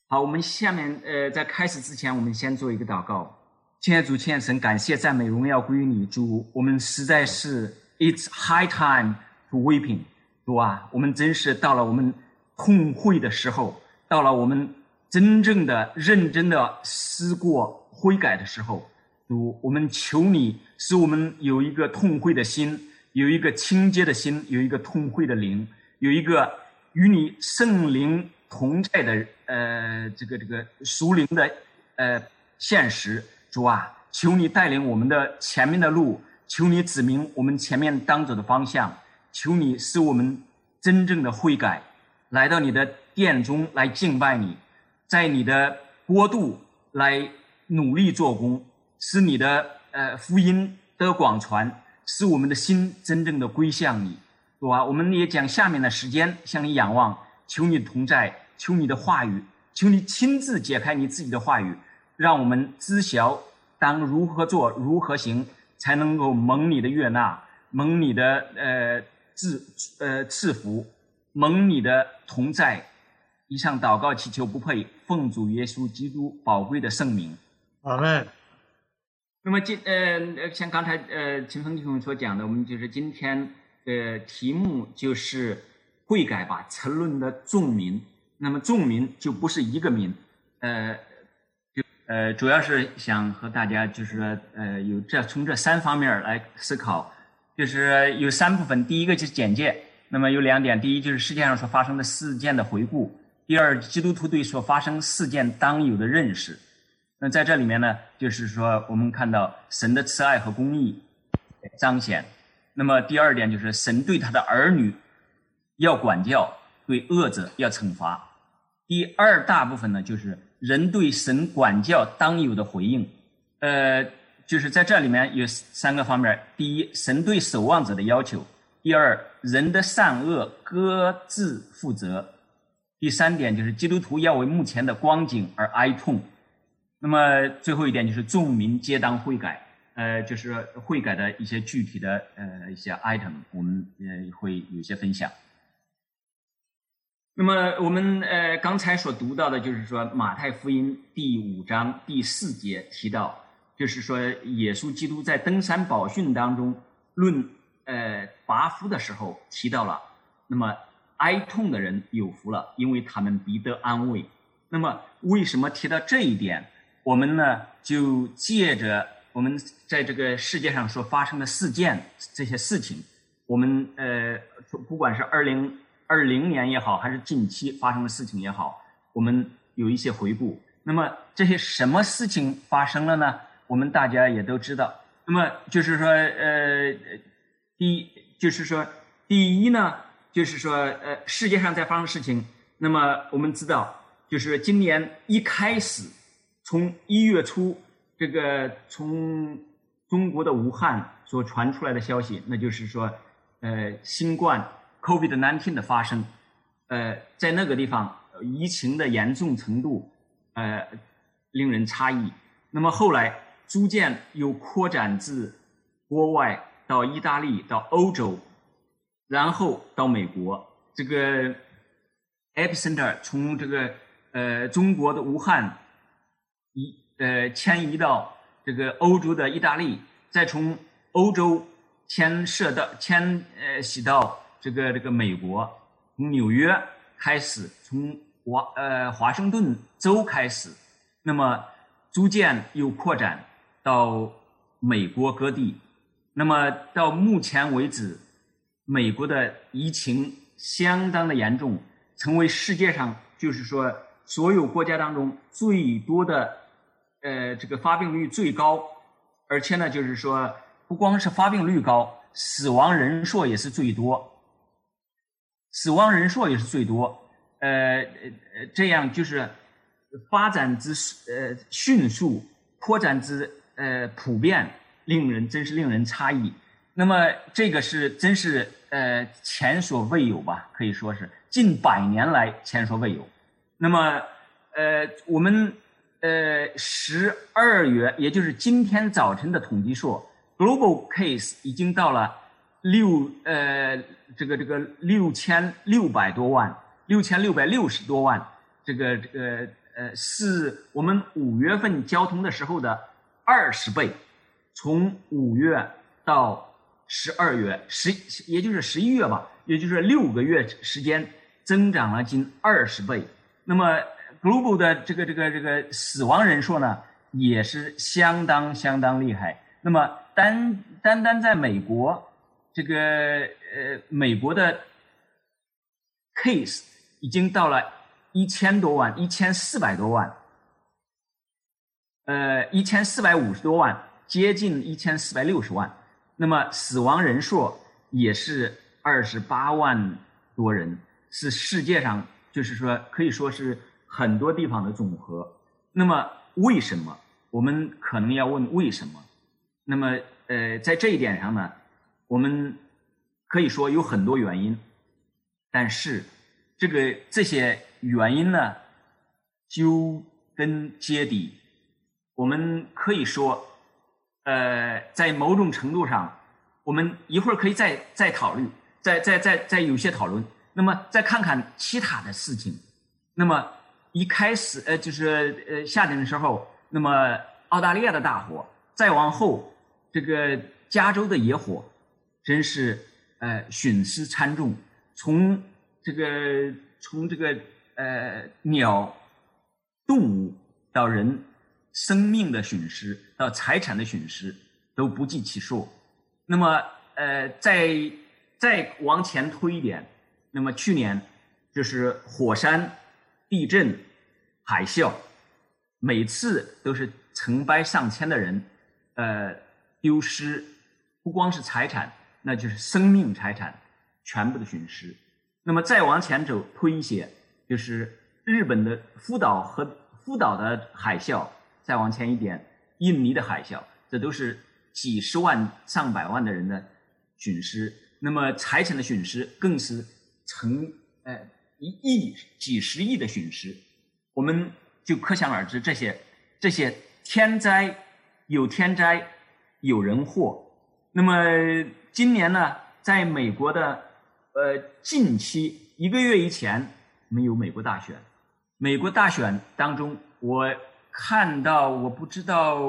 好，我们下面在开始之前，我们先做一个祷告。亲爱的主，亲爱的神，感谢赞美荣耀归于你，主，我们实在是 It's high time to weeping， 主啊，我们真是到了我们痛悔的时候，到了我们真正的认真的思过悔改的时候，主，我们求你使我们有一个痛悔的心，有一个清洁的心，有一个痛悔的灵，有一个与你圣灵同在的这个属灵的现实。主啊，求你带领我们的前面的路，求你指明我们前面当走的方向，求你使我们真正的悔改，来到你的殿中来敬拜你，在你的国度来努力做工，使你的福音得广传，使我们的心真正的归向你。主啊，我们也将下面的时间向你仰望，求你的同在，求你的话语，求你亲自解开你自己的话语，让我们知晓当如何做如何行，才能够蒙你的悦纳，蒙你的赐福，蒙你的同在。以上祷告祈求不配，奉主耶稣基督宝贵的圣名， 阿们。 那么像刚才秦峰弟兄所讲的，我们就是今天题目就是悔改吧，沉沦的众民。那么众民就不是一个民，主要是想和大家就是说从这三方面来思考，就是有三部分。第一个就是简介，那么有两点，第一就是世界上所发生的事件的回顾，第二基督徒对所发生事件当有的认识。那在这里面呢，就是说我们看到神的慈爱和公义彰显。那么第二点就是神对他的儿女要管教，对恶者要惩罚。第二大部分呢，就是人对神管教当有的回应。就是在这里面有三个方面：第一，神对守望者的要求；第二，人的善恶各自负责；第三点就是基督徒要为目前的光景而哀痛。那么最后一点就是众民皆当悔改。就是悔改的一些具体的一些 item， 我们会有一些分享。那么我们刚才所读到的就是说马太福音第5章第4节提到，就是说耶稣基督在登山宝训当中论拔福的时候提到了，那么哀痛的人有福了，因为他们必得安慰。那么为什么提到这一点？我们呢就借着我们在这个世界上所发生的事件，这些事情，我们不管是2020年也好，还是近期发生的事情也好，我们有一些回顾。那么这些什么事情发生了呢？我们大家也都知道。那么就是说第一呢，就是说世界上在发生的事情。那么我们知道，就是今年一开始，从1月初，这个从中国的武汉所传出来的消息，那就是说新冠 COVID-19 的发生，在那个地方疫情的严重程度令人诧异。那么后来逐渐又扩展至国外，到意大利，到欧洲，然后到美国。这个 epicenter 从这个中国的武汉迁移到这个欧洲的意大利，再从欧洲迁徙到这个美国，从纽约开始，从华盛顿州开始，那么逐渐又扩展到美国各地。那么到目前为止，美国的疫情相当的严重，成为世界上就是说所有国家当中最多的这个发病率最高，而且呢就是说不光是发病率高，死亡人数也是最多。这样就是发展之迅速，扩展之普遍，真是令人诧异。那么这个是真是前所未有吧，可以说是近100年来前所未有。那么我们12月，也就是今天早晨的统计说 ，global case 已经到了6600多万，6660多万，这个是我们5月份交通的时候的20倍，从5月到12月，也就是11月吧，也就是6个月时间增长了近20倍。那么 global 的这个死亡人数呢，也是相当厉害。那么单在美国，这个美国的 case 已经到了1000多万，1400多万，1450多万，接近1460万。那么死亡人数也是28万多人，是世界上就是说可以说是很多地方的总和。那么为什么？我们可能要问为什么？那么在这一点上呢，我们可以说有很多原因，但是这些原因呢，究根结底，我们可以说在某种程度上，我们一会儿可以再考虑，再有些讨论。那么再看看其他的事情。那么一开始就是夏天的时候，那么澳大利亚的大火，再往后这个加州的野火，真是损失惨重。从这个鸟、动物到人生命的损失，到财产的损失都不计其数。那么再往前推一点，那么去年就是火山、地震、海啸，每次都是成百上千的人丢失，不光是财产，那就是生命财产全部的损失。那么再往前推一些，就是日本的福岛的海啸，再往前一点，印尼的海啸，这都是几十万上百万的人的损失。那么财产的损失更是成几十亿的损失。我们就可想而知，这些天灾有天灾有人祸。那么今年呢，在美国的近期1个月以前没有美国大选。美国大选当中，我看到，我不知道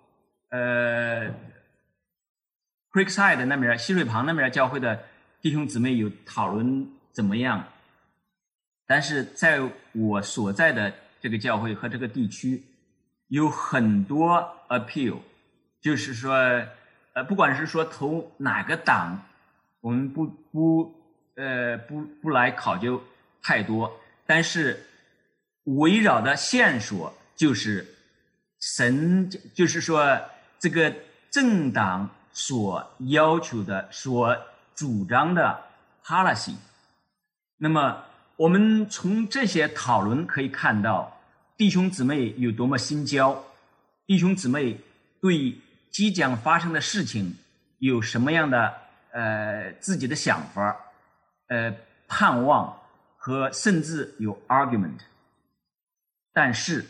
Creekside 那边溪水旁那边教会的弟兄姊妹有讨论怎么样，但是在我所在的这个教会和这个地区有很多 appeal， 就是说不管是说投哪个党，我们不来考究太多，但是围绕的线索就是神，就是说这个政党所要求的、所主张的 policy。 那么我们从这些讨论可以看到，弟兄姊妹有多么心焦，弟兄姊妹对即将发生的事情有什么样的自己的想法、盼望和甚至有 argument。 但是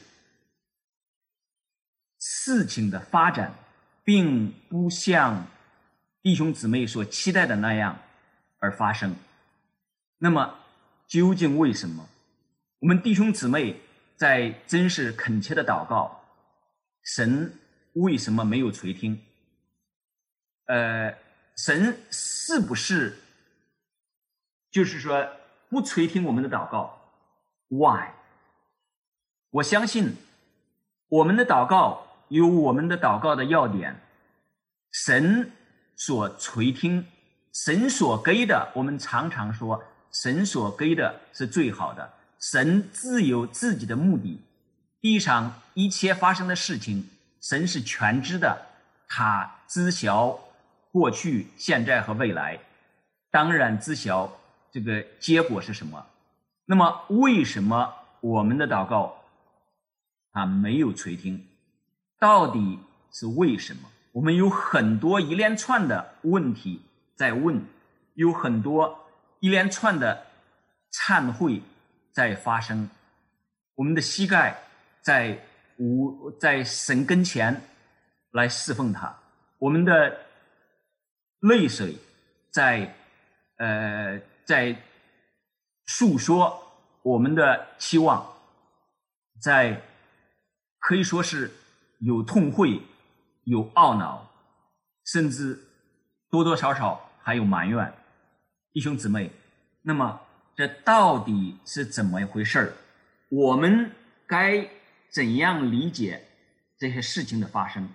事情的发展并不像弟兄姊妹所期待的那样而发生。那么究竟为什么？我们弟兄姊妹在真是恳切的祷告，神为什么没有垂听？神是不是就是说不垂听我们的祷告 ？Why？ 我相信我们的祷告有我们的祷告的要点，神所垂听，神所给的，我们常常说神所给的是最好的。神自有自己的目的，地上一切发生的事情，神是全知的，他知晓过去、现在和未来，当然知晓这个结果是什么。那么为什么我们的祷告他没有垂听？到底是为什么？我们有很多一连串的问题在问，有很多一连串的忏悔在发生，我们的膝盖在神跟前来侍奉他，我们的泪水在诉说我们的期望。 可以说是有痛悔，有懊恼，甚至多多少少还有埋怨。弟兄姊妹，那么这到底是怎么一回事？我们该怎样理解这些事情的发生？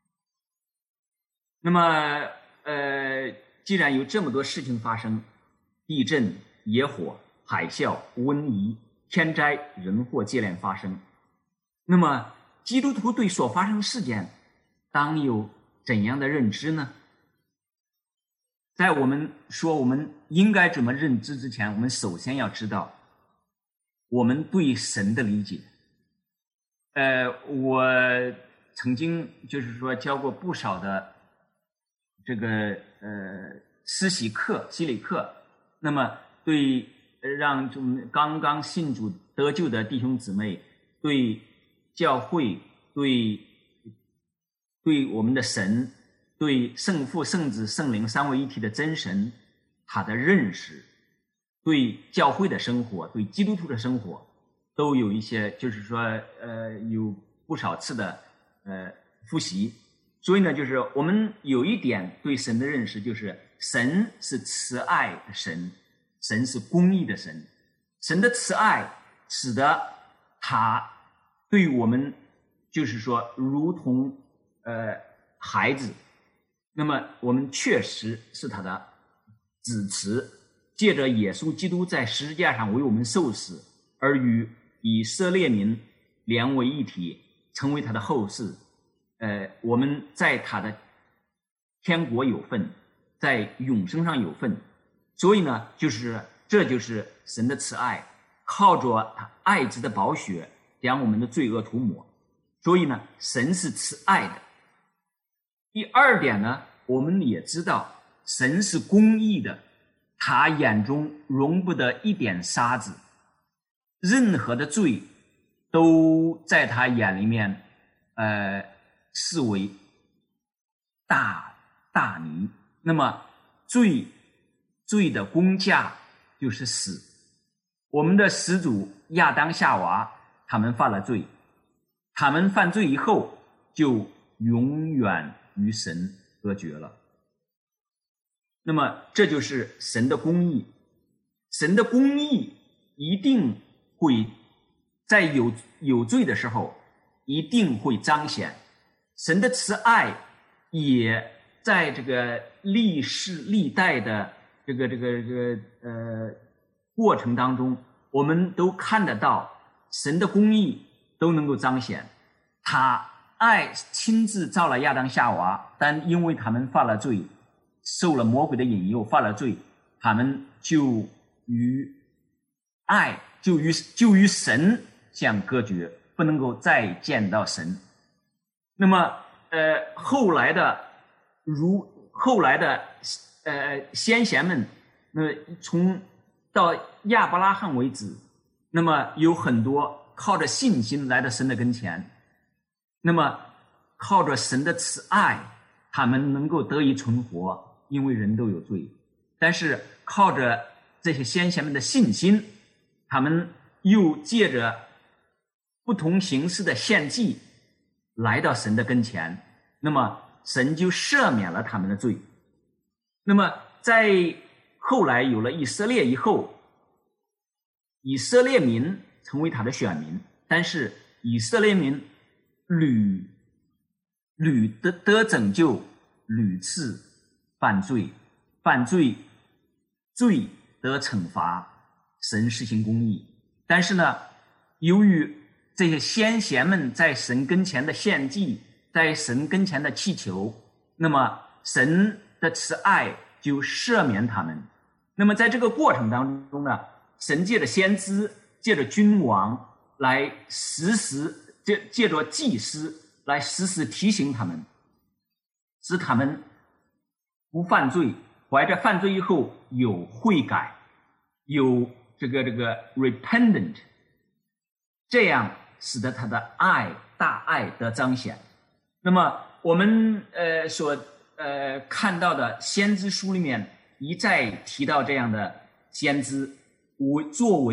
那么既然有这么多事情发生，地震、野火、海啸、瘟疫、天灾人祸接连发生，那么基督徒对所发生的事件当有怎样的认知呢？在我们说我们应该怎么认知之前，我们首先要知道我们对神的理解。我曾经就是说教过不少的这个施洗课、洗礼课，那么对让刚刚信主得救的弟兄姊妹，对教会、对我们的神、对圣父、圣子、圣灵三位一体的真神他的认识，对教会的生活、对基督徒的生活，都有一些就是说有不少次的复习。所以呢，就是我们有一点对神的认识，就是神是慈爱的神，神是公义的神。神的慈爱使得他对我们就是说如同孩子，那么我们确实是他的子嗣，借着耶稣基督在十字架上为我们受死，而与以色列民连为一体，成为他的后嗣。我们在他的天国有份，在永生上有份。所以呢，这就是神的慈爱，靠着他爱子的宝血将我们的罪恶涂抹。所以呢，神是慈爱的。第二点呢，我们也知道神是公义的，他眼中容不得一点沙子，任何的罪都在他眼里面视为大泥。那么罪的工价就是死。我们的始祖亚当夏娃他们犯了罪，他们犯罪以后就永远与神隔绝了。那么这就是神的公义。神的公义一定会在有罪的时候一定会彰显，神的慈爱也在这个历世历代的这个过程当中，我们都看得到神的公义都能够彰显。他亲自造了亚当夏娃，但因为他们犯了罪，受了魔鬼的引诱，犯了罪，他们就与神相隔绝，不能够再见到神。那么后来的先贤们，从到亚伯拉罕为止，那么有很多靠着信心来到神的跟前，那么靠着神的慈爱，他们能够得以存活，因为人都有罪。但是靠着这些先贤们的信心，他们又借着不同形式的献祭来到神的跟前，那么神就赦免了他们的罪。那么在后来有了以色列以后，以色列民成为他的选民，但是以色列民屡得拯救，屡次犯罪罪得惩罚，神施行公义。但是呢，由于这些先贤们在神跟前的献祭，在神跟前的祈求，那么神的慈爱就赦免他们。那么在这个过程当中呢，神借着先知，借着君王来借着祭司来时时提醒他们，使他们不犯罪，怀着犯罪以后有悔改，有这个 repentant， 这样使得他的大爱得彰显。那么我们所看到的先知书里面一再提到这样的先知作为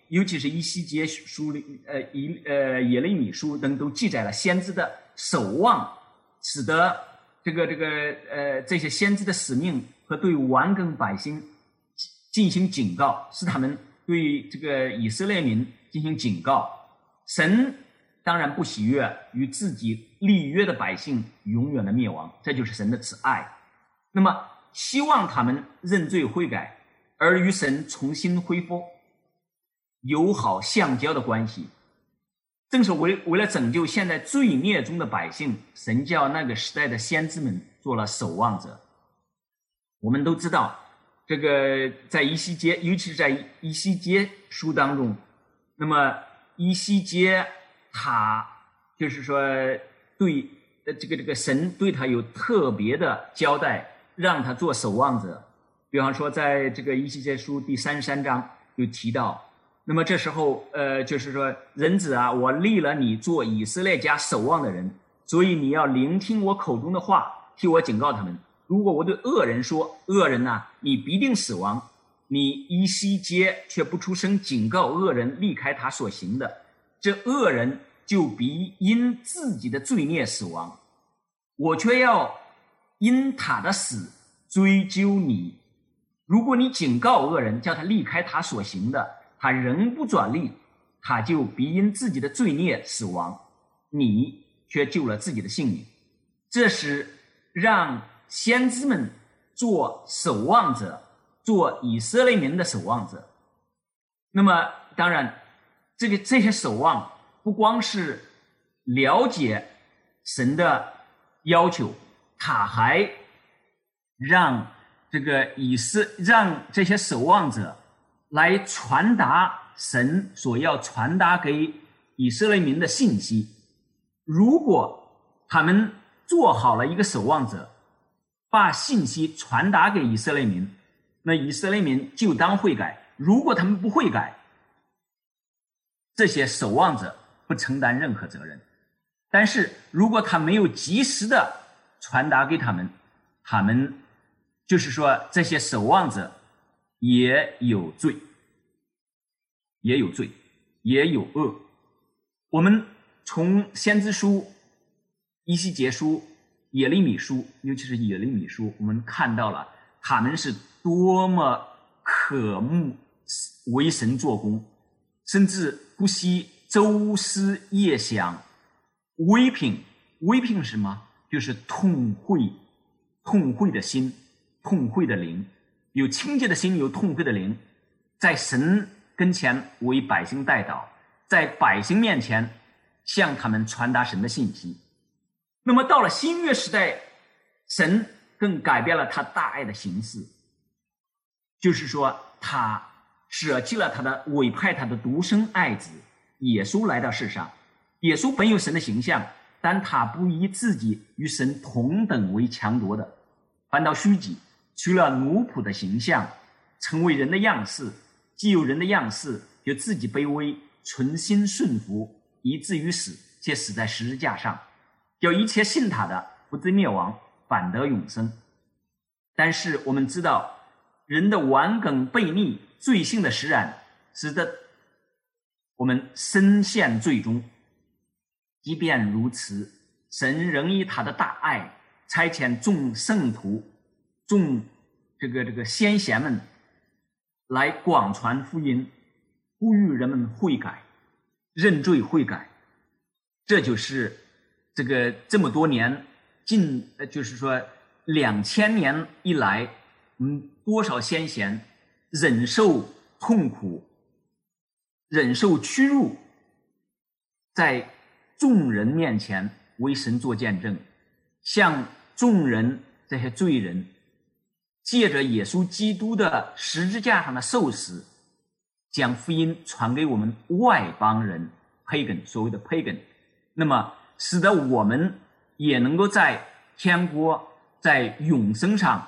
尤其是以西结书里，耶利米书等都记载了先知的守望，使得这些先知的使命和对顽梗百姓进行警告，是他们对这个以色列民进行警告。神当然不喜悦与自己立约的百姓永远的灭亡，这就是神的慈爱。那么希望他们认罪悔改，而与神重新恢复友好相交的关系。正是为了拯救现在罪孽中的百姓，神叫那个时代的先知们做了守望者。我们都知道，这个在以西结，尤其是在以西结书当中，那么以西结他就是说对这个神对他有特别的交代，让他做守望者。比方说在这个以西结书第33章就提到，那么这时候就是说，人子啊，我立了你做以色列家守望的人，所以你要聆听我口中的话，替我警告他们。如果我对恶人说，恶人啊，你必定死亡，你以西结却不出声警告恶人离开他所行的，这恶人就必因自己的罪孽死亡，我却要因他的死追究你。如果你警告恶人，叫他离开他所行的，他仍不转离，他就必因自己的罪孽死亡，你却救了自己的性命。这是让先知们做守望者，做以色列民的守望者。那么当然这些守望不光是了解神的要求，他还让让这些守望者来传达神所要传达给以色列民的信息。如果他们做好了一个守望者，把信息传达给以色列民，那以色列民就当悔改。如果他们不悔改，这些守望者不承担任何责任。但是如果他没有及时的传达给他们，他们就是说这些守望者也有罪，也有恶。我们从先知书、以西结书、耶利米书，尤其是耶利米书，我们看到了他们是多么渴慕为神做工，甚至不惜周思夜想，微品是什么？就是痛悔的心，痛悔的灵，有清洁的心，有痛悔的灵，在神跟前为百姓代祷，在百姓面前向他们传达神的信息。那么到了新约时代，神更改变了他大爱的形式，就是说他舍弃了委派他的独生爱子耶稣来到世上。耶稣本有神的形象，但他不以自己与神同等为强夺的，反倒虚己，取了奴仆的形象，成为人的样式。既有人的样式，就自己卑微，存心顺服，以至于死，且死在十字架上，叫一切信他的不至灭亡，反得永生。但是我们知道，人的顽梗悖逆，罪性的使然，使得我们深陷罪中。即便如此，神仍以他的大爱差遣众圣徒、众这个先贤们来广传福音，呼吁人们悔改、认罪悔改。这就是这么多年就是说2000年以来，多少先贤忍受痛苦、忍受屈辱，在众人面前为神做见证，向众人这些罪人借着耶稣基督的十字架上的受死，将福音传给我们外邦人 pagan， 所谓的 pagan， 那么使得我们也能够在天国、在永生上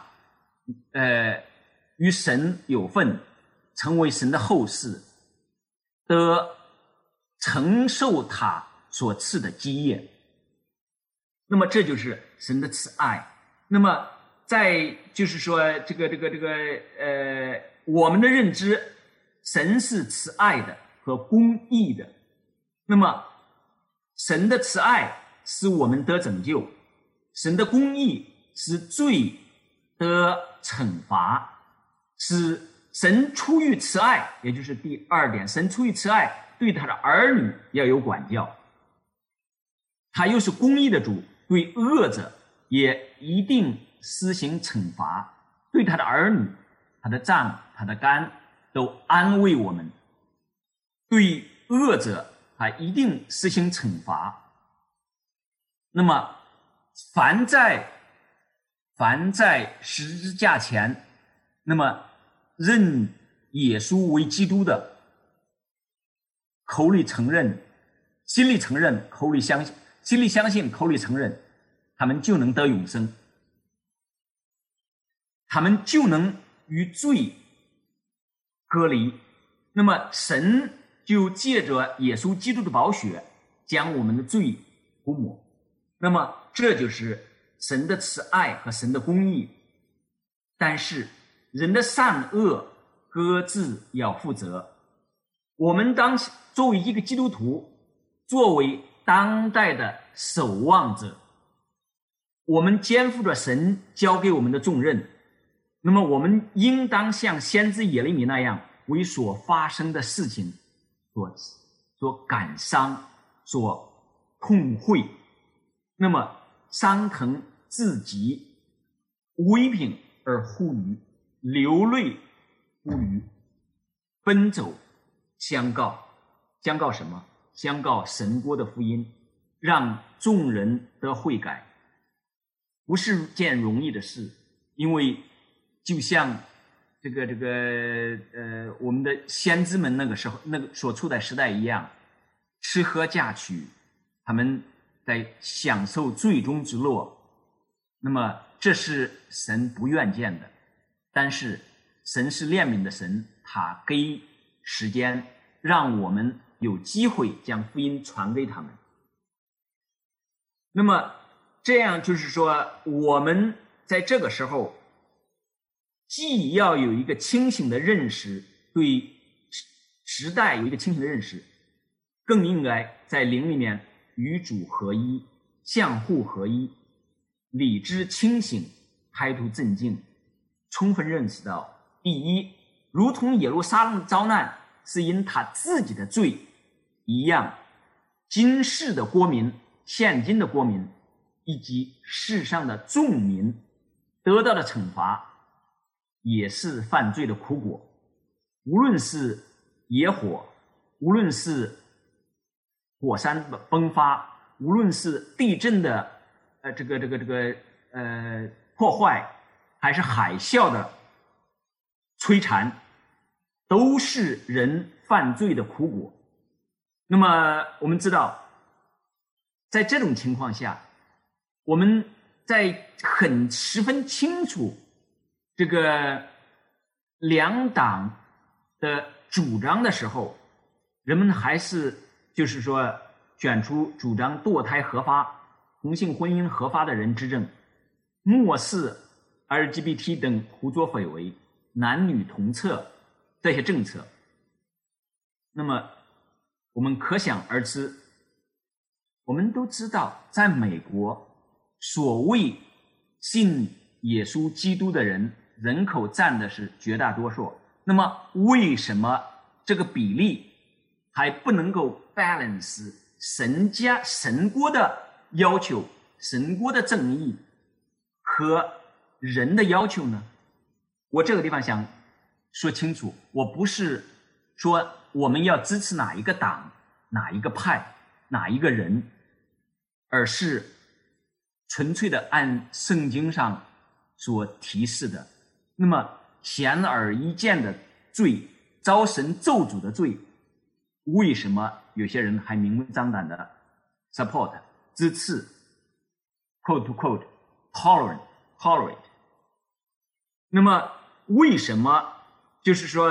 与神有份，成为神的后嗣，得承受他所赐的基业。那么这就是神的慈爱。那么在就是说我们的认知，神是慈爱的， 和公义的。那么神的慈爱使我们得拯救，神的公义使罪得惩罚，使神出于慈爱，也就是第二点，神出于慈爱对他的儿女要有管教，他又是公义的主，对恶者也一定施行惩罚，对他的儿女、他的杖、他的竿都安慰我们，对恶者他一定施行惩罚。那么凡在十字架前，那么认耶稣为基督的，口里承认，心里承认，口里相信，心里相信，口里承认，他们就能得永生，他们就能与罪隔离。那么神就借着耶稣基督的宝血将我们的罪涂抹。那么这就是神的慈爱和神的公义。但是人的善恶各自要负责。我们当作为一个基督徒，作为当代的守望者，我们肩负着神交给我们的重任。那么我们应当像先知耶利米那样，为所发生的事情所感伤，所痛悔，那么伤疼至极，为病而呼吁，流泪呼吁，奔走相告。相告什么？相告神国的福音，让众人得悔改，不是件容易的事。因为就像我们的先知们那个时候所处的时代一样，吃喝嫁娶，他们在享受最终之乐。那么这是神不愿见的。但是神是怜悯的神，他给时间让我们有机会将福音传给他们。那么这样就是说，我们在这个时候既要有一个清醒的认识，对时代有一个清醒的认识，更应该在灵里面与主合一，相互合一，理智清醒，态度镇静，充分认识到，第一，如同耶路撒冷的遭难是因他自己的罪一样，今世的国民，现今的国民以及世上的众民得到的惩罚也是犯罪的苦果。无论是野火，无论是火山崩发，无论是地震的破坏，还是海啸的摧残，都是人犯罪的苦果。那么我们知道，在这种情况下，我们在十分清楚这个两党的主张的时候，人们还是就是说选出主张堕胎合法、同性婚姻合法的人执政，漠视 LGBT 等胡作非为、男女同厕这些政策。那么我们可想而知，我们都知道，在美国所谓信耶稣基督的人口占的是绝大多数。那么为什么这个比例还不能够 balance 神国的要求、神国的正义和人的要求呢？我这个地方想说清楚，我不是说我们要支持哪一个党、哪一个派、哪一个人，而是纯粹的按圣经上所提示的。那么显而易见的罪，遭神咒诅的罪，为什么有些人还明目张胆的 support 支持 quote to quote tolerate？ 那么为什么就是说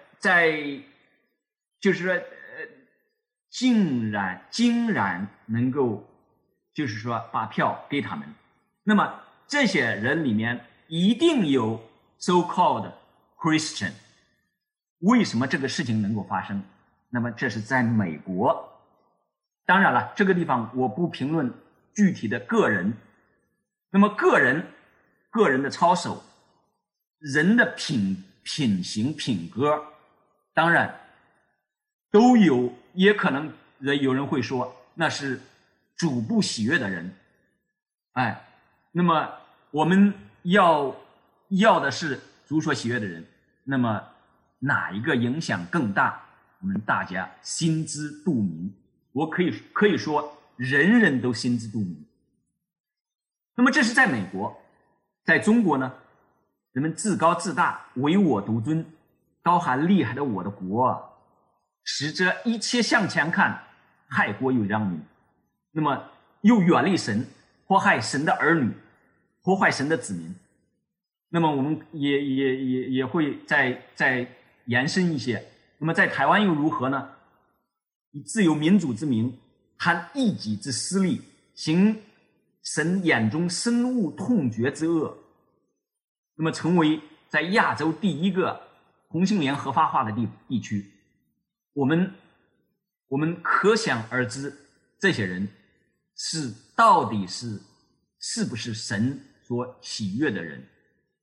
竟然能够就是说把票给他们？那么这些人里面一定有 so called Christian。 为什么这个事情能够发生？ 那么这是在美国。当然了，这个地方我不评论具体的个人。那么个人的操守，人的品行品格，当然都有，也可能有人会说那是主不喜悦的人。那么我们要的是主所喜悦的人，那么哪一个影响更大，我们大家心知肚明。我可以说人人都心知肚明。那么这是在美国。在中国呢，人们自高自大，唯我独尊，高喊厉害的我的国，使者一切向前看，害国又殃民。那么又远离神，祸害神的儿女，破坏神的子民。那么我们也会再延伸一些。那么在台湾又如何呢？以自由民主之名，贪一己之私利，行神眼中深恶痛绝之恶，那么成为在亚洲第一个同性恋合法化的地区。我们可想而知，这些人到底是不是神所喜悦的人？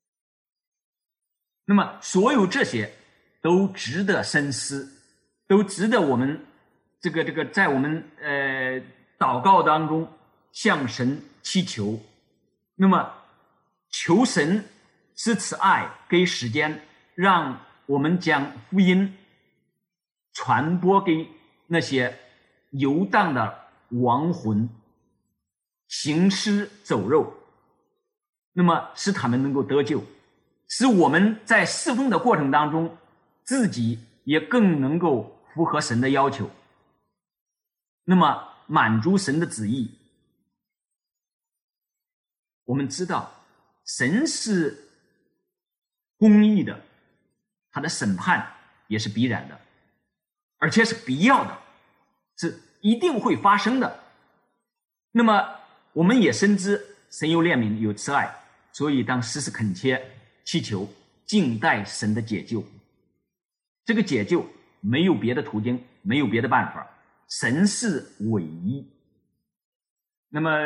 那么所有这些都值得深思，都值得我们这个在我们祷告当中向神祈求。那么求神施慈爱，给时间，让我们将福音传播给那些游荡的亡魂，行尸走肉，那么使他们能够得救，使我们在侍奉的过程当中自己也更能够符合神的要求，那么满足神的旨意。我们知道神是公义的，他的审判也是必然的，而且是必要的，是一定会发生的。那么我们也深知神有怜悯有慈爱，所以当时时恳切祈求，静待神的解救。这个解救没有别的途径，没有别的办法，神是唯一。那么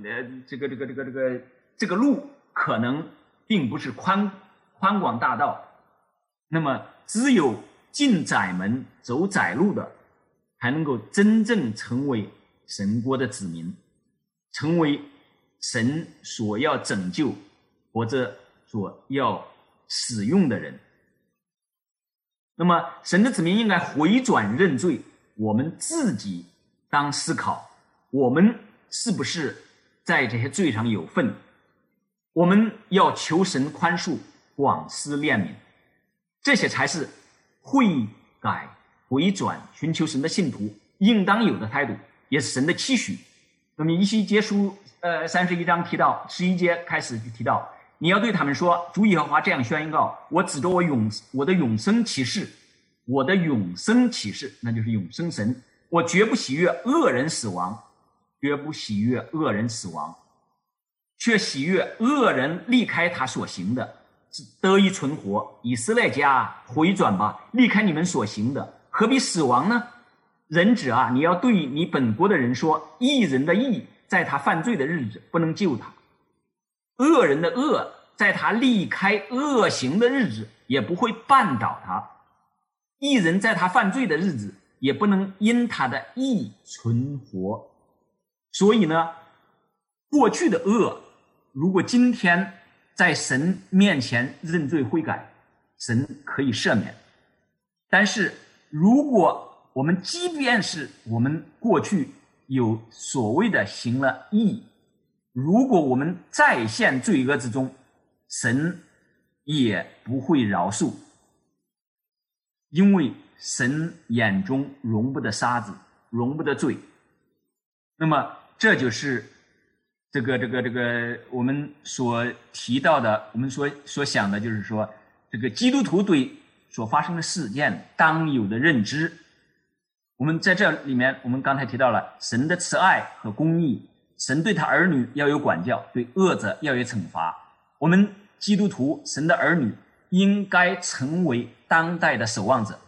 这个路可能并不是宽广大道，那么只有进窄门走窄路的，才能够真正成为神国的子民，成为神所要拯救或者所要使用的人。那么神的子民应该回转认罪，我们自己当思考，我们是不是在这些罪上有份？我们要求神宽恕，广施怜悯，这些才是悔改回转寻求神的信徒应当有的态度，也是神的期许。那么以西结书31章提到11节开始就提到，你要对他们说，主耶和华这样宣告，我指着我的永生启示，我的永生启示，那就是永生神，我绝不喜悦恶人死亡，绝不喜悦恶人死亡，却喜悦恶人离开他所行的，得以存活。以色列家回转吧，离开你们所行的，何必死亡呢？人子啊，你要对你本国的人说，义人的义在他犯罪的日子不能救他，恶人的恶在他离开恶行的日子也不会绊倒他，义人在他犯罪的日子也不能因他的义存活。所以呢，过去的恶如果今天在神面前认罪悔改，神可以赦免。但是如果我们即便是我们过去有所谓的行了义，如果我们再陷罪恶之中，神也不会饶恕，因为神眼中容不得沙子，容不得罪。那么这就是这个我们所提到的，我们所想的，就是说这个基督徒对所发生的事件当有的认知。我们在这里面，我们刚才提到了神的慈爱和公义，神对他儿女要有管教，对恶者要有惩罚。我们基督徒神的儿女应该成为当代的守望者，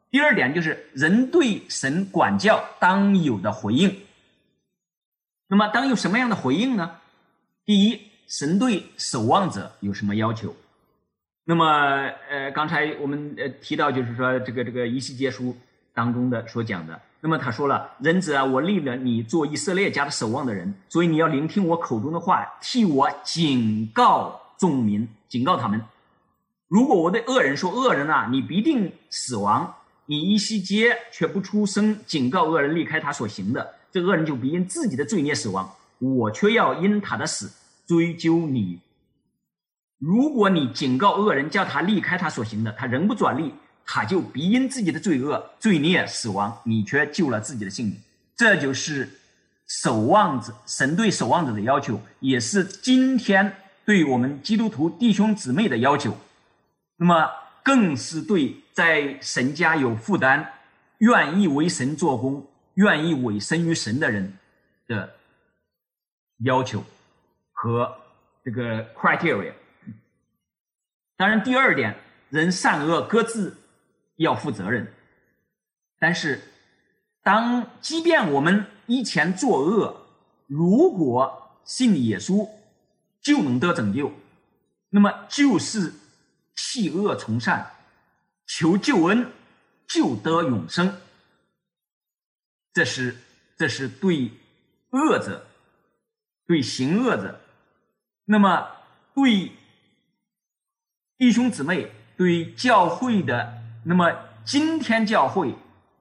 第二点就是人对神管教当有的回应。那么当有什么样的回应呢？第一，神对守望者有什么要求？那么刚才我们提到就是说这个以西结书当中的所讲的，那么他说了，人子啊，我立了你做以色列家的守望的人，所以你要聆听我口中的话，替我警告众民，警告他们。如果我对恶人说，恶人啊，你必定死亡，你以西结却不出声警告恶人离开他所行的，这恶人就必因自己的罪孽死亡，我却要因他的死追究你。如果你警告恶人叫他离开他所行的，他仍不转离，他就必因自己的罪恶罪孽死亡，你却救了自己的性命。这就是守望者，神对守望者的要求，也是今天对我们基督徒弟兄姊妹的要求。那么更是对在神家有负担，愿意为神做工，愿意委身于神的人的要求和这个 criteria。 当然第二点，人善恶各自要负责任，但是即便我们以前作恶，如果信耶稣就能得拯救，那么就是弃恶从善，求救恩，就得永生。这是对恶者，对行恶者。那么对弟兄姊妹，对教会的，那么今天教会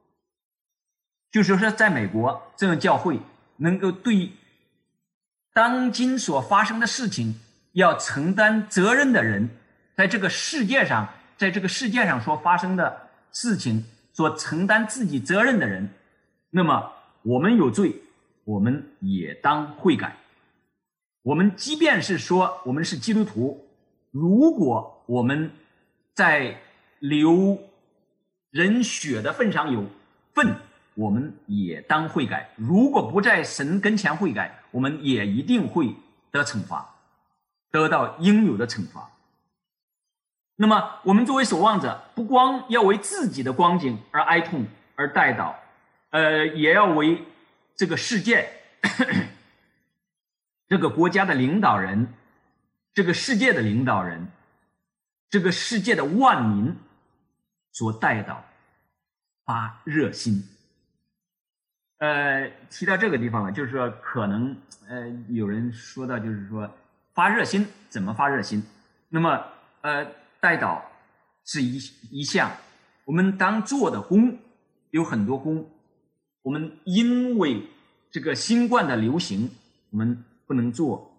就是说在美国这种教会能够对当今所发生的事情要承担责任的人，在这个世界上所发生的事情所承担自己责任的人，那么我们有罪，我们也当悔改。我们即便是说我们是基督徒，如果我们在流人血的份上有份，我们也当悔改。如果不在神跟前悔改，我们也一定会得惩罚，得到应有的惩罚。那么我们作为守望者，不光要为自己的光景而哀痛而代祷，也要为这个世界这个国家的领导人，这个世界的领导人，这个世界的万民所代祷，发热心。提到这个地方了，就是说可能有人说到，就是说发热心怎么发热心？那么代祷是一项，我们当做的工有很多工，我们因为这个新冠的流行，我们不能做。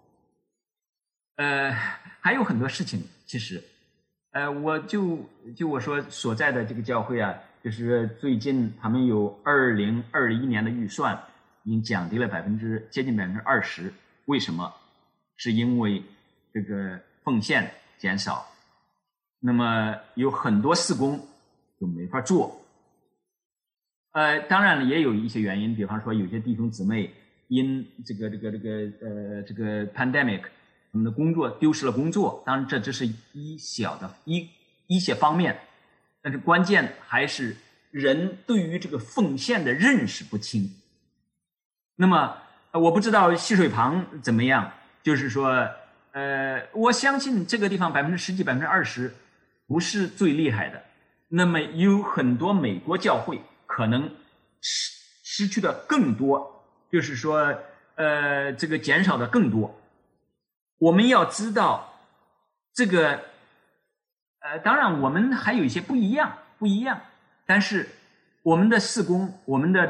还有很多事情，其实我我说所在的这个教会啊，就是最近他们有2021年的预算已经降低了接近20%。为什么？是因为这个奉献减少，那么有很多事工就没法做。当然也有一些原因，比方说有些弟兄姊妹因这个 pandemic， 他们的工作丢失了工作，当然这只是一些方面，但是关键还是人对于这个奉献的认识不清。那么我不知道细水旁怎么样，就是说我相信这个地方10%几20%不是最厉害的，那么有很多美国教会可能失去的更多，就是说这个减少的更多。我们要知道这个当然我们还有一些不一样，但是我们的事工，我们的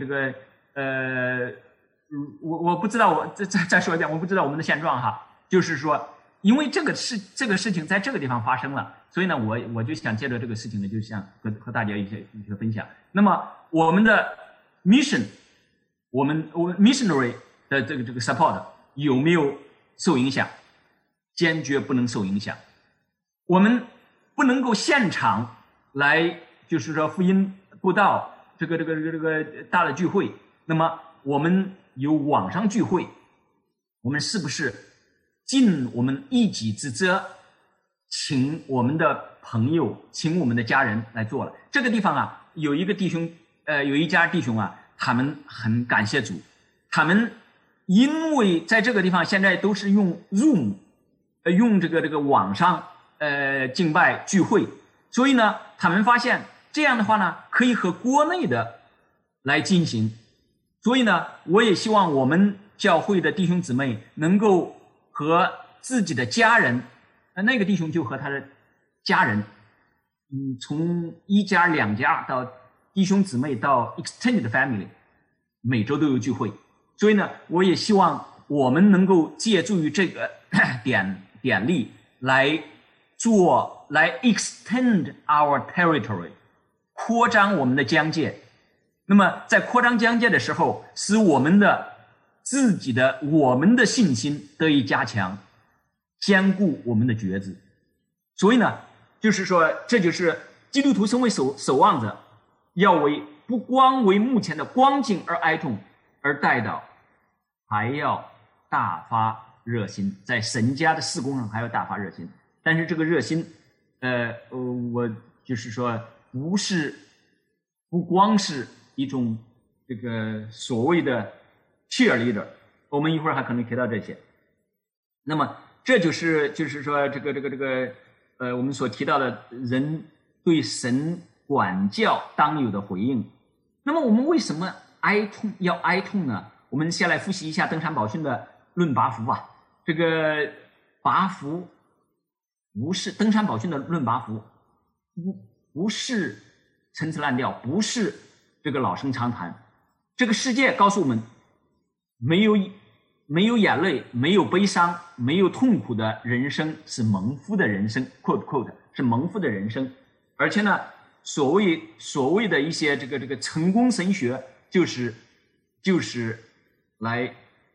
我不知道，我再说一遍，我不知道我们的现状哈，就是说因为这个事情在这个地方发生了，所以呢我就想借着这个事情呢，就想和大家一些分享。那么我们的 mission， 我们 missionary 的这个 support 有没有受影响？坚决不能受影响。我们不能够现场来，就是说福音布道这个大的聚会，那么我们有网上聚会，我们是不是尽我们一己之责，请我们的朋友，请我们的家人来做了？这个地方啊， 有一个弟兄，有一家弟兄啊，他们很感谢主，他们因为在这个地方现在都是用 Zoom，用这个网上敬拜聚会，所以呢，他们发现这样的话呢，可以和国内的来进行。所以呢，我也希望我们教会的弟兄姊妹能够和自己的家人，那个弟兄就和他的家人，从一家两家到弟兄姊妹到 extended family， 每周都有聚会。所以呢，我也希望我们能够借助于这个典例来extend our territory， 扩张我们的疆界。那么在扩张疆界的时候，使我们的信心得以加强，坚固我们的橛子。所以呢，就是说，这就是基督徒身为守望者，要不光为目前的光景而哀痛而代祷，还要大发热心，在神家的事工上还要大发热心。但是这个热心，我就是说，不光是一种这个所谓的 cheerleader， 我们一会儿还可能提到这些。那么这就是说这个我们所提到的人对神管教当有的回应。那么我们为什么要哀痛呢？我们先来复习一下登山宝训的论八福吧。这个八福不是登山宝训的论八福，不是陈词滥调，不是这个老生常谈。这个世界告诉我们，没有眼泪，没有悲伤，没有痛苦的人生是蒙福的人生 ，quote 是蒙福的人生。而且呢，所谓的一些这个成功神学，就是来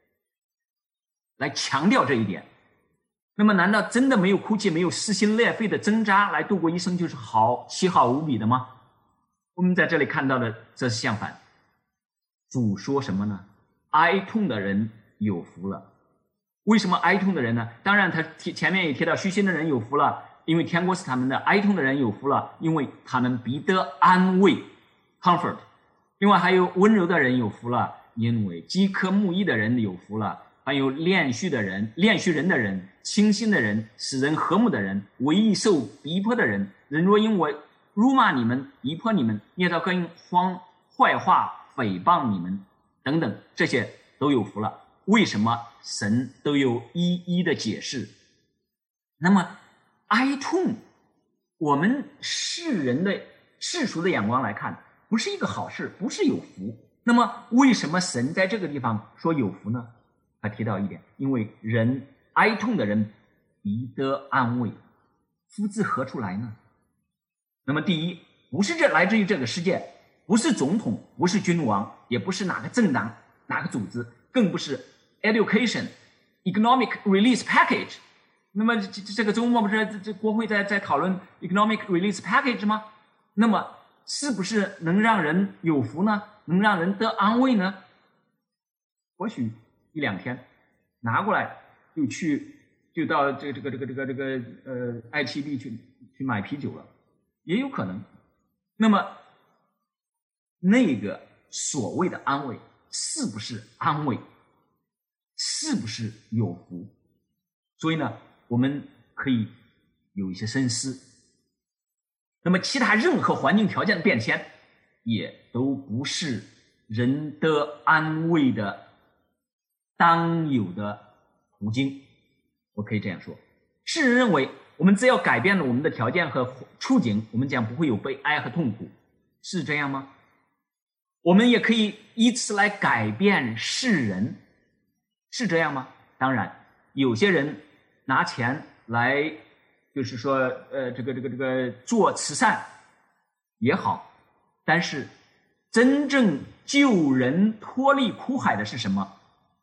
强调这一点。那么难道真的没有哭泣，没有撕心裂肺的挣扎来度过一生就是奇好无比的吗？我们在这里看到的这是相反。主说什么呢？哀痛的人有福了。为什么哀痛的人呢？当然他前面也提到虚心的人有福了，因为天国是他们的；哀痛的人有福了，因为他们必得安慰 comfort。 另外还有温柔的人有福了，因为饥渴慕义的人有福了，还有恋续人的人，清心的人，使人和睦的人，为义受逼迫的人，人若因我辱骂你们，逼迫你们，捏造各样坏话诽谤你们等等，这些都有福了。为什么神都有一一的解释？那么哀痛，我们世俗的眼光来看，不是一个好事，不是有福。那么为什么神在这个地方说有福呢？他提到一点，因为哀痛的人必得安慰。福自何处来呢？那么第一，不是来自于这个世界，不是总统，不是君王，也不是哪个政党哪个组织，更不是 education economic release package。 那么这个周末不是这国会在讨论 economic release package 吗？那么是不是能让人有福呢？能让人得安慰呢？或许一两天拿过来就到这个爱奇艺去买啤酒了，也有可能。那么那个所谓的安慰是不是安慰，是不是有福？所以呢，我们可以有一些深思。那么其他任何环境条件的变迁也都不是人得安慰的当有的途径。我可以这样说，世人认为我们只要改变了我们的条件和处境，我们将不会有悲哀和痛苦，是这样吗？我们也可以以此来改变世人，是这样吗？当然，有些人拿钱来就是说这个做慈善也好，但是真正救人脱离苦海的是什么？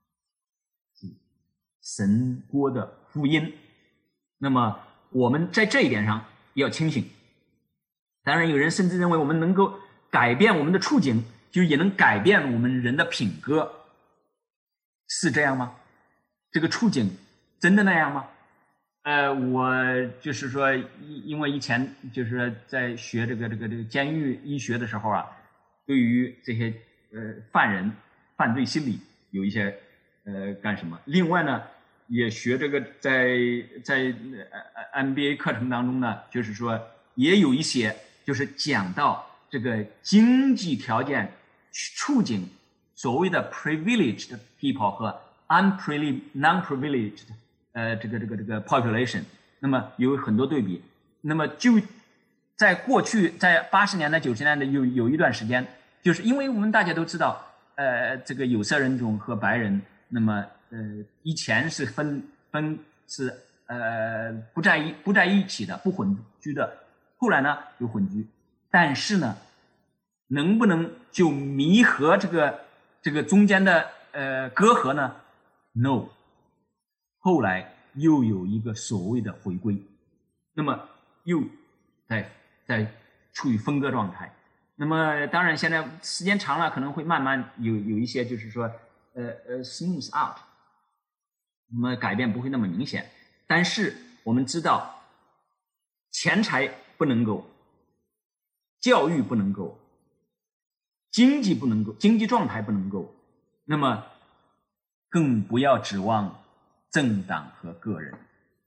神国的福音。那么我们在这一点上要清醒。当然有人甚至认为我们能够改变我们的处境，就也能改变我们人的品格，是这样吗？这个处境真的那样吗？ 我就是说，因为以前就是在学这个监狱医学的时候啊，对于这些犯人犯罪心理有一些干什么。另外呢，也学这个在MBA 课程当中呢，就是说也有一些就是讲到这个经济条件处境所谓的 privileged people 和 non-privileged这个 population， 那么有很多对比。那么就在过去，在80年代、90年代有一段时间，就是因为我们大家都知道，这个有色人种和白人，那么以前是分是不在一起的，不混居的。后来呢有混居，但是呢，能不能就弥合这个中间的隔阂呢 ？No。后来又有一个所谓的回归，那么又在处于分割状态。那么当然现在时间长了，可能会慢慢有一些就是说smooth out， 那么改变不会那么明显。但是我们知道，钱财不能够，教育不能够，经济不能够，经济状态不能够，那么更不要指望政党和个人。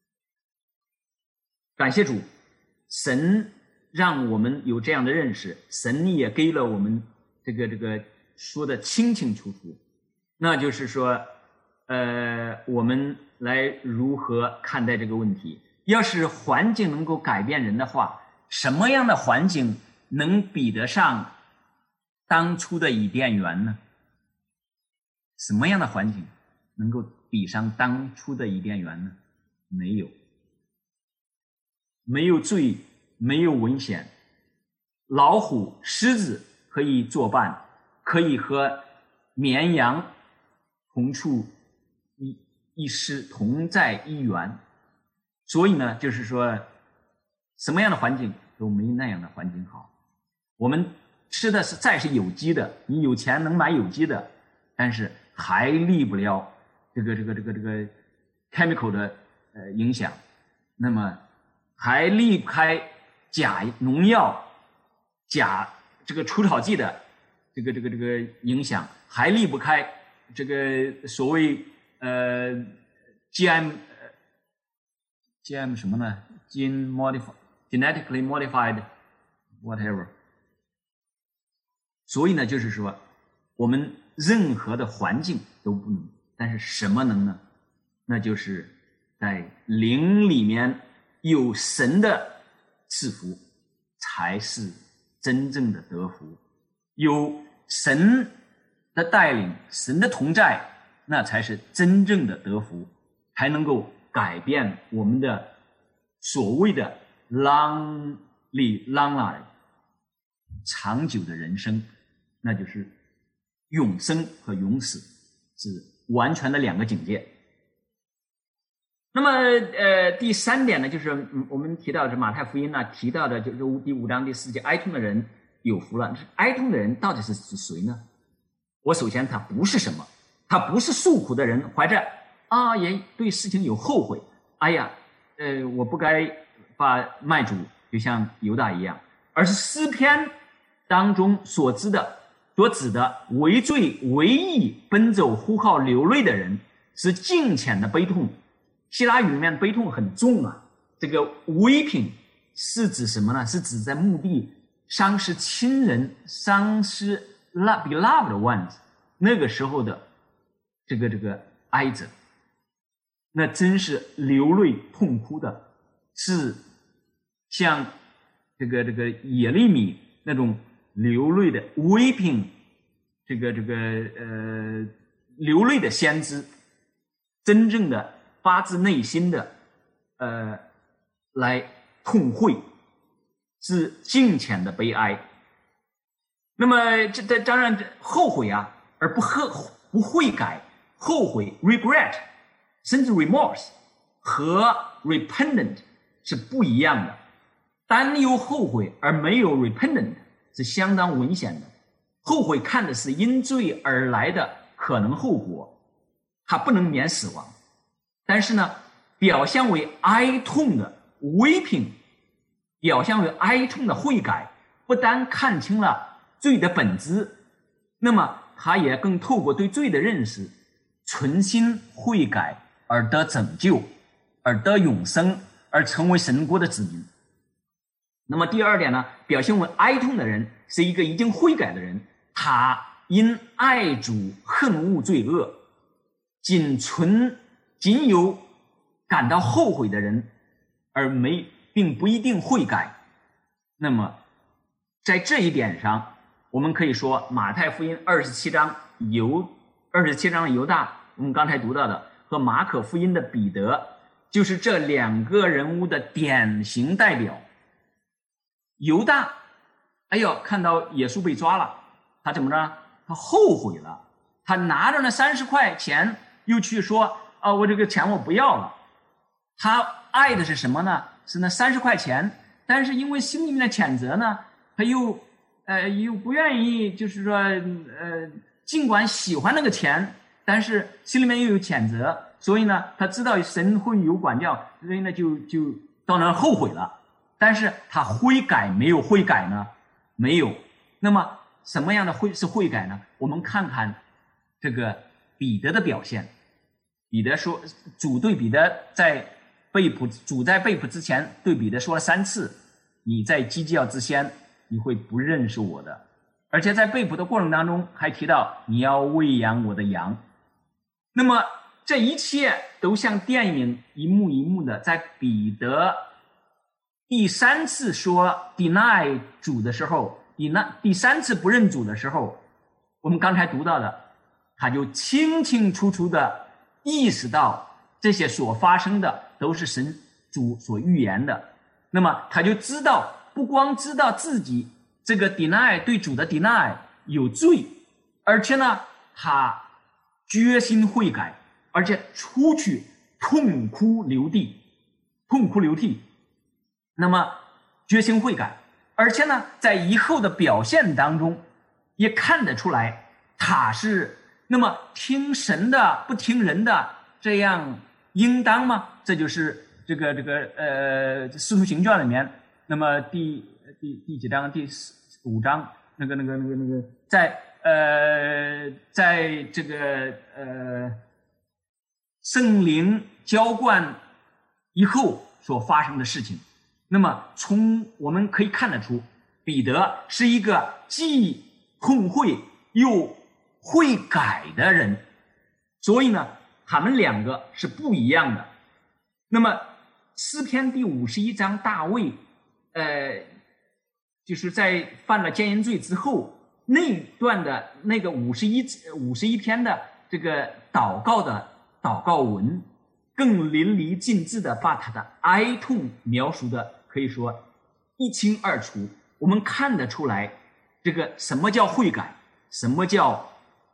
感谢主，神让我们有这样的认识，神也给了我们这个说的清清楚楚。那就是说，我们来如何看待这个问题？要是环境能够改变人的话，什么样的环境能比得上当初的伊甸园呢？什么样的环境能够比上当初的伊甸园呢？没有，没有罪，没有危险，老虎、狮子可以作伴，可以和绵羊同处一室，同在一园。所以呢，就是说，什么样的环境都没那样的环境好。我们吃的是再是有机的，你有钱能买有机的，但是还离不了这个 chemical 的影响，那么还离不开假农药、假这个除草剂的这个影响，还离不开这个所谓GM 什么呢 ？genetically modified whatever。所以呢，就是说，我们任何的环境都不能，但是什么能呢？那就是在灵里面有神的赐福，才是真正的得福。有神的带领，神的同在，那才是真正的得福，才能够改变我们的所谓的 long life 长久的人生，那就是永生和永死是完全的两个境界。那么第三点呢，就是我们提到这马太福音呢提到的，就是第5章第4节，哀痛的人有福了。哀痛的人到底是谁呢？我首先他不是什么，他不是诉苦的人，怀着也对事情有后悔，哎呀我不该把卖主，就像犹大一样，而是诗篇当中所指的为罪为义奔走呼号流泪的人，是敬虔的悲痛。希腊语里面悲痛很重啊，这个 weeping 是指什么呢？是指在墓地丧失亲人，丧失 beloved ones 那个时候的这个哀者，那真是流泪痛哭的，是像这个耶利米那种流泪的 weeping 流泪的先知，真正的发自内心的来痛悔，是敬虔的悲哀。那么这当然后悔啊，而不悔改，后悔 regret 甚至 remorse 和 repentant 是不一样的。单有后悔而没有 repentant 是相当危险的。后悔看的是因罪而来的可能后果，它不能免死亡。但是呢， 表现为哀痛的 weeping， 表现为哀痛的悔改，不但看清了罪的本质，那么他也更透过对罪的认识，存心悔改而得拯救，而得永生，而成为神国的子民。那么第二点呢，表现为哀痛的人是一个已经悔改的人，他因爱主恨恶罪恶，仅有感到后悔的人，而并不一定悔改。那么在这一点上，我们可以说马太福音27章的犹大，我们刚才读到的，和马可福音的彼得，就是这两个人物的典型代表。犹大，哎呦，看到耶稣被抓了，他怎么着？他后悔了，他拿着那30块钱，又去说我这个钱我不要了。他爱的是什么呢？是那30块钱，但是因为心里面的谴责呢，他又不愿意，就是说尽管喜欢那个钱，但是心里面又有谴责，所以呢，他知道神会有管教，所以呢就到那儿后悔了。但是他悔改没有悔改呢？没有。那么什么样的悔改呢？我们看看这个彼得的表现。彼得说，主对彼得主在被捕之前对彼得说了3次，你在鸡叫之先，你会不认识我的。而且在被捕的过程当中还提到，你要喂养我的羊。那么这一切都像电影一幕一幕的，在彼得第3次说 deny 主的时候，第3次不认主的时候，我们刚才读到的，他就清清楚楚的意识到这些所发生的都是神主所预言的。那么他就知道，不光知道自己这个 deny 对主的 deny 有罪，而且呢他决心悔改，而且出去痛哭流涕。那么决心悔改，而且呢在以后的表现当中也看得出来，他是那么听神的不听人的，这样应当吗？这就是这个使徒行传里面，那么第几章？第5章，在这个圣灵浇灌以后所发生的事情。那么从我们可以看得出，彼得是一个既痛悔又悔改的人，所以呢他们两个是不一样的。那么诗篇第51章，大卫就是在犯了奸淫罪之后那段的那个51篇的这个祷告文，更淋漓尽致的把他的哀痛描述的可以说一清二楚。我们看得出来，这个什么叫悔改，什么叫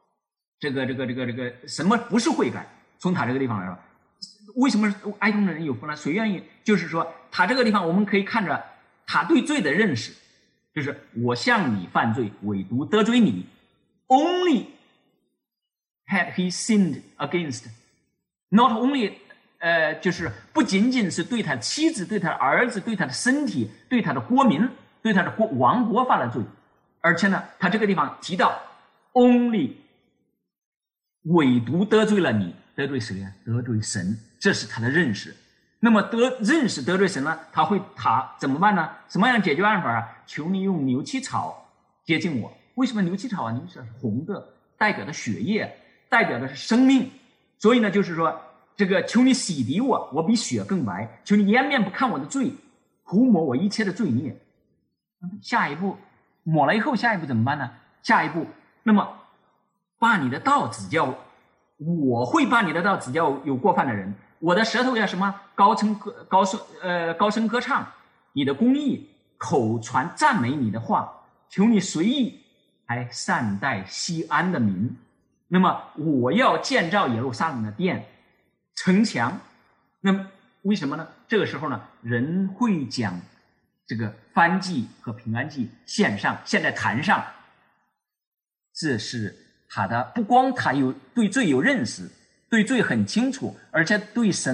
什么不是悔改。从他这个地方来说，为什么哀痛的人有福呢？谁愿意？就是说他这个地方我们可以看着他对罪的认识，就是我向你犯罪，唯独得罪你。 Only had he sinned against, not only就是不仅仅是对他的妻子、对他的儿子、对他的身体、对他的国民、对他的王国犯了罪，而且呢他这个地方提到 only 唯独得罪了你。得罪谁啊？得罪神，这是他的认识。那么认识得罪神呢，他怎么办呢？什么样的解决办法啊？求你用牛膝草接近我。为什么牛膝草啊？牛膝草是红的，代表的血液，代表的是生命。所以呢就是说，这个求你洗涤我，我比雪更白。求你颜面不看我的罪，涂抹我一切的罪孽。下一步抹了以后，下一步怎么办呢？下一步，那么把你的道指教我会把你的道指教有过犯的人。我的舌头要什么？高声歌唱你的公义，口传赞美你的话。求你随意还善待西安的民。那么我要建造耶路撒冷的殿城墙。那么为什么呢？这个时候呢，人会将这个燔祭和平安祭献在坛上。这是不光他对罪有认识，对罪很清楚，而且对神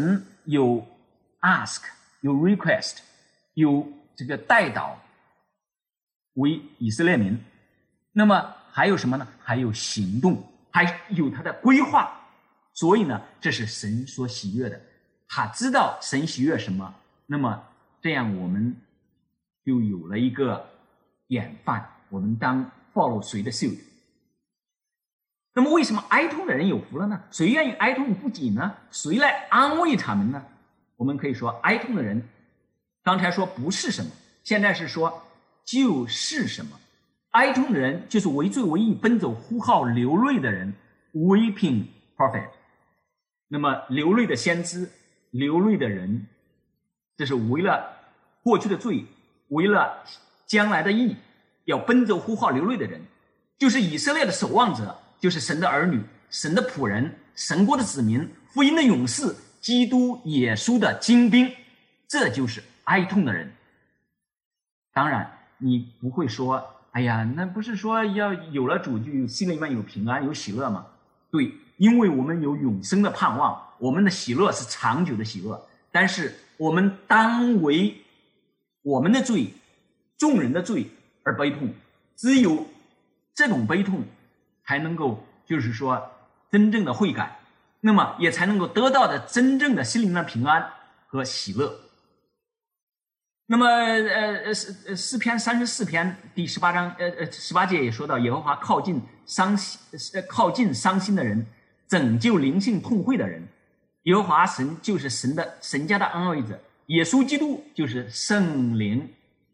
有 ask， 有 request， 有这个代祷为以色列民。那么还有什么呢？还有行动，还有他的规划。所以呢，这是神所喜悦的。他知道神喜悦什么，那么这样我们就有了一个典范，我们当 follow 谁的 suit。那么为什么哀痛的人有福了呢？谁愿意哀痛不己呢？谁来安慰他们呢？我们可以说哀痛的人，刚才说不是什么，现在是说就是什么。哀痛的人就是为罪为义奔走呼号流泪的人 weeping prophet。 那么流泪的先知，流泪的人，这是为了过去的罪，为了将来的义，要奔走呼号流泪的人，就是以色列的守望者，就是神的儿女，神的仆人，神国的子民，福音的勇士，基督耶稣的精兵，这就是哀痛的人。当然你不会说，哎呀，那不是说要有了主就心里面有平安有喜乐吗？对，因为我们有永生的盼望，我们的喜乐是长久的喜乐。但是我们当为我们的罪，众人的罪而悲痛，只有这种悲痛才能够就是说真正的悔改，那么也才能够得到的真正的心灵的平安和喜乐。那么诗篇34篇第18章18节也说到，耶和华靠近伤心的人，拯救灵性痛悔的人。耶和华神就是神家的安慰者，耶稣基督就是圣灵，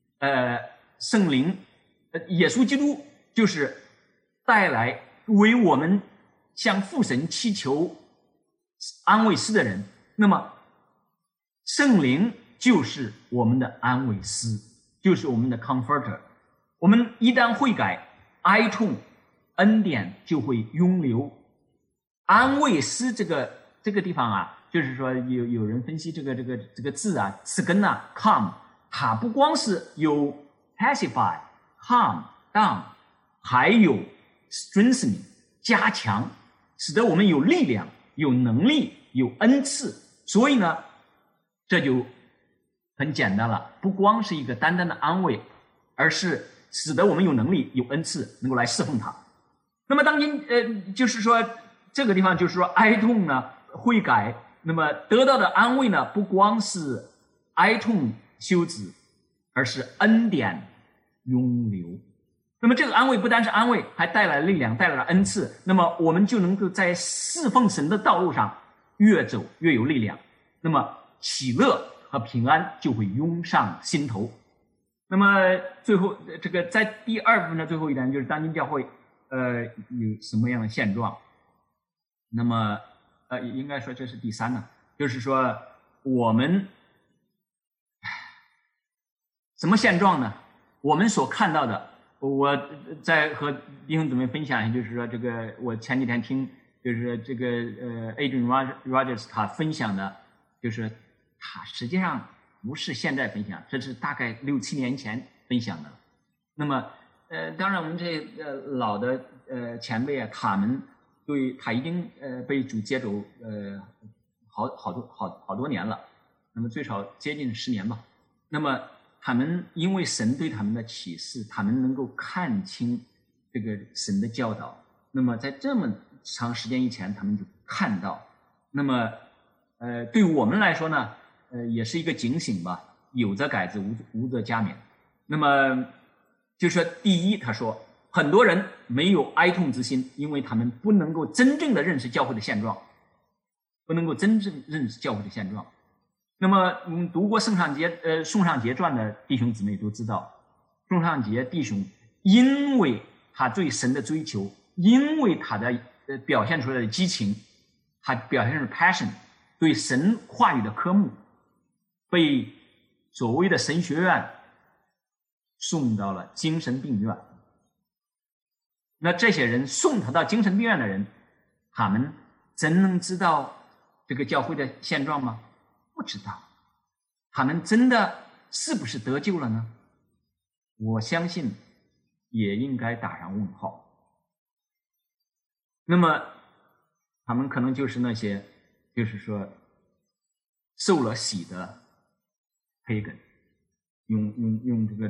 耶稣基督就是带来为我们向父神祈求安慰师的人。那么圣灵就是我们的安慰师，就是我们的 comforter。 我们一旦悔改，哀痛恩典就会涌流。安慰师这个地方啊，就是说有人分析这个字啊，词根啊 calm， 它不光是有 pacify calm down， 还有 strengthening 加强，使得我们有力量有能力有恩赐。所以呢这就很简单了，不光是一个单单的安慰，而是使得我们有能力有恩赐能够来侍奉他。那么当今就是说这个地方就是说哀痛呢悔改，那么得到的安慰呢不光是哀痛休止，而是恩典涌流。那么这个安慰不单是安慰，还带来力量带来了恩赐，那么我们就能够在侍奉神的道路上越走越有力量，那么喜乐和平安就会涌上心头。那么最后这个在第二部分的最后一点，就是当今教会有什么样的现状。那么应该说这是第三呢，就是说我们什么现状呢？我们所看到的，我在和弟兄姊妹分享，就是说这个我前几天听就是这个Adrian Rogers 他分享的，就是他实际上不是现在分享，这是大概6、7年前分享的。那么当然我们这老的前辈啊，他们对他已经被主接走好多年了，那么最少接近10年吧。那么他们因为神对他们的启示，他们能够看清这个神的教导，那么在这么长时间以前他们就看到。那么对于我们来说呢也是一个警醒吧，有则改之，无则加勉。那么就是说第一，他说很多人没有哀痛之心，因为他们不能够真正的认识教会的现状，不能够真正认识教会的现状。那么读过宋尚节传的弟兄姊妹都知道，宋尚节弟兄因为他对神的追求，因为他的表现出来的激情，他表现出 passion， 对神话语的科目，被所谓的神学院送到了精神病院。那这些人送他到精神病院的人，他们真能知道这个教会的现状吗？不知道。他们真的是不是得救了呢？我相信也应该打上问号。那么他们可能就是那些就是说受了洗的 pagan， 用这个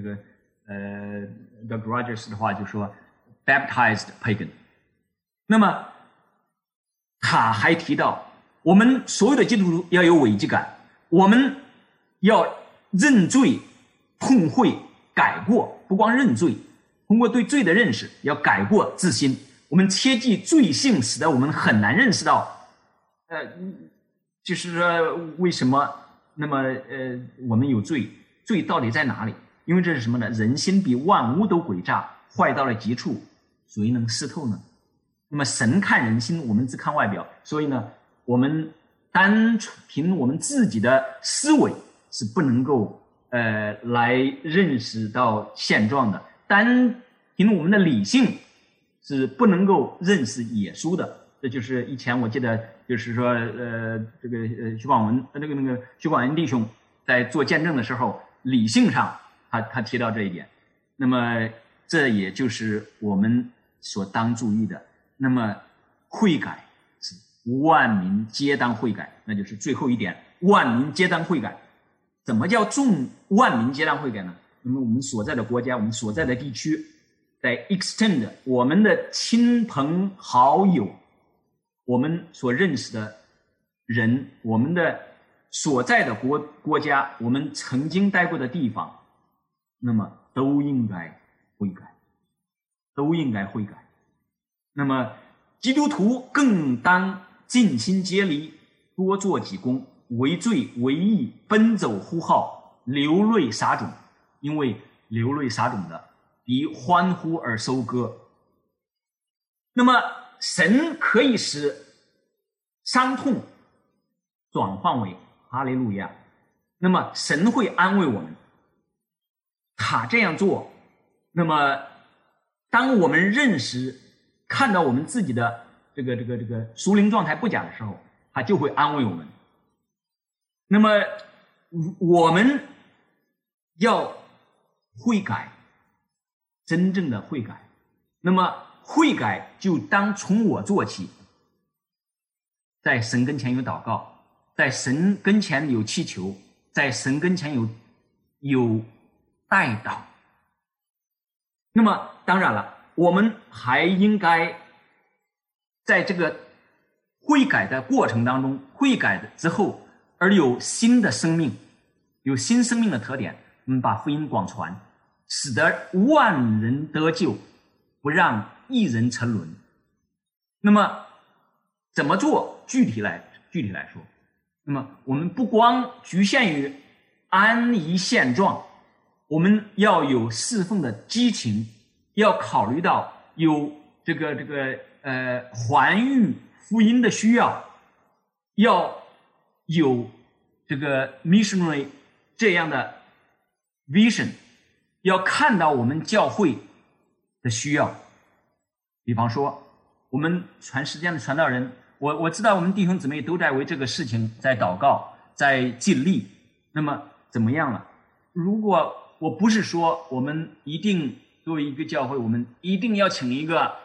Dr. Rogers 的话就说 baptized pagan。那么他还提到，我们所有的基督徒要有危机感，我们要认罪、痛悔、改过，不光认罪，通过对罪的认识，要改过自新。我们切记罪性使得我们很难认识到，就是说为什么那么我们有罪，罪到底在哪里？因为这是什么呢？人心比万物都诡诈，坏到了极处，谁能识透呢？那么神看人心，我们只看外表，所以呢，我们单凭我们自己的思维是不能够来认识到现状的，单凭我们的理性是不能够认识耶稣的。这就是以前我记得，就是说这个徐广文那个徐广文弟兄在做见证的时候，理性上他提到这一点。那么这也就是我们所当注意的。那么悔改是万民皆当悔改，那就是最后一点，万民皆当悔改。怎么叫万民皆当悔改呢？那么我们所在的国家，我们所在的地区，在 extend 我们的亲朋好友，我们所认识的人，我们的所在的国家，我们曾经待过的地方，那么都应该悔改，都应该悔改。那么基督徒更当尽心竭力，多做己功，为罪为义，奔走呼号，流泪撒种，因为流泪撒种的比欢呼而收割。那么神可以使伤痛转换为哈利路亚，那么神会安慰我们。他这样做，那么当我们认识看到我们自己的这个属灵状态不佳的时候，他就会安慰我们。那么我们要悔改，真正的悔改。那么悔改就当从我做起，在神跟前有祷告，在神跟前有祈求，在神跟前有代祷。那么当然了，我们还应该在这个悔改的过程当中，悔改之后而有新的生命，有新生命的特点，我们把福音广传，使得万人得救，不让一人沉沦。那么怎么做？具体来说，那么我们不光局限于安于现状，我们要有侍奉的激情，要考虑到有这个还育福音的需要，要有这个 missionary 这样的 vision， 要看到我们教会的需要。比方说我们全世界的传道人，我知道我们弟兄姊妹都在为这个事情在祷告，在尽力。那么怎么样了？如果我不是说我们一定作为一个教会，我们一定要请一个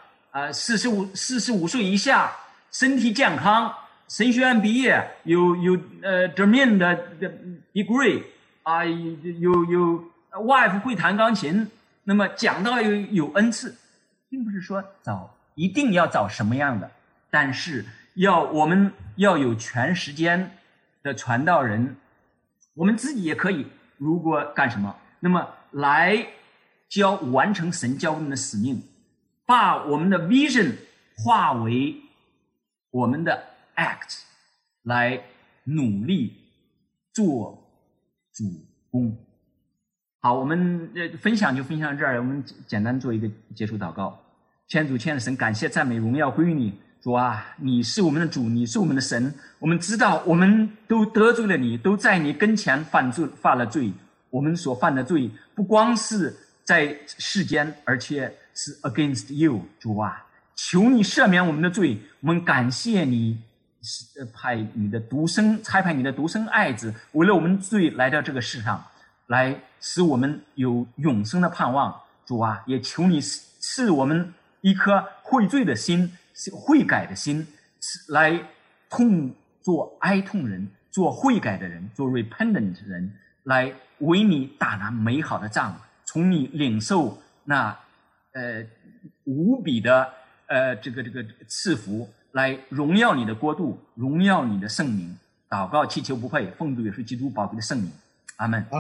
45岁以下，身体健康，神学院毕业，有domain 的 degree 啊，有 wife 会弹钢琴，那么讲道有恩赐，并不是说一定要找什么样的，但是我们要有全时间的传道人，我们自己也可以，如果干什么，那么来完成神教我们的使命，把我们的 vision 化为我们的 act， 来努力做主公。好，我们分享就分享到这儿，我们简单做一个结束祷告。天主亲爱的神，感谢赞美荣耀归于你。主啊，你是我们的主，你是我们的神，我们知道我们都得罪了你，都在你跟前犯了罪。我们所犯的罪不光是在世间，而且是 against you。 主啊，求你赦免我们的罪，我们感谢你差派你的独生爱子，为了我们罪来到这个世上，来使我们有永生的盼望。主啊，也求你赐我们一颗悔罪的心，悔改的心，来做哀痛人， 做悔改的人，做 repentant 的人，来为你打那美好的仗，从你领受那无比的这个赐福，来荣耀你的国度，荣耀你的圣名。祷告祈求不配，奉主耶稣基督宝贵的圣名，阿门。